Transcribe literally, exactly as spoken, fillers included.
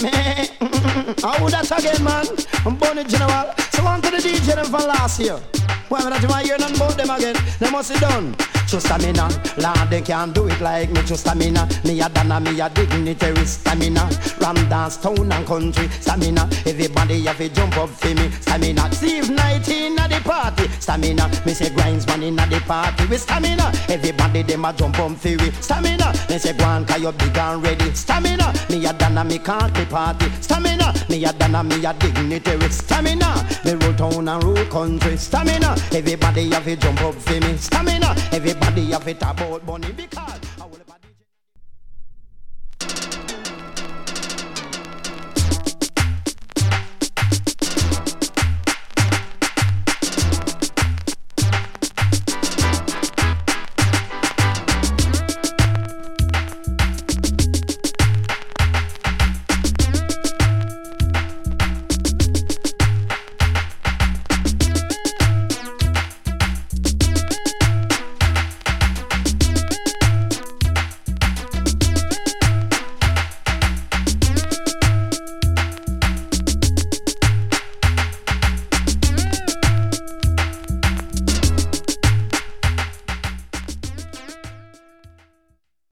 How that again, man? I'm Bonnie General. So on to the D J them from last year. Why am I not hear nothing about them again? They must be done. Just stamina, Lord, they can't do it like me. Just stamina, me a dana, me a dignitary. Stamina, ram dance, town and country. Stamina, everybody have to jump up for me. Stamina, Steve nineteen at the party. Stamina, me say grinds man in at the party. With stamina, everybody them a jump up for me. Stamina, me say go on 'cause you big and ready. Stamina, me a dana, me can't the party. Stamina, me a dana, me a dignitary. Stamina, me roll town and roll country. Stamina, everybody have to jump up for me. Stamina, everybody have it about bunny because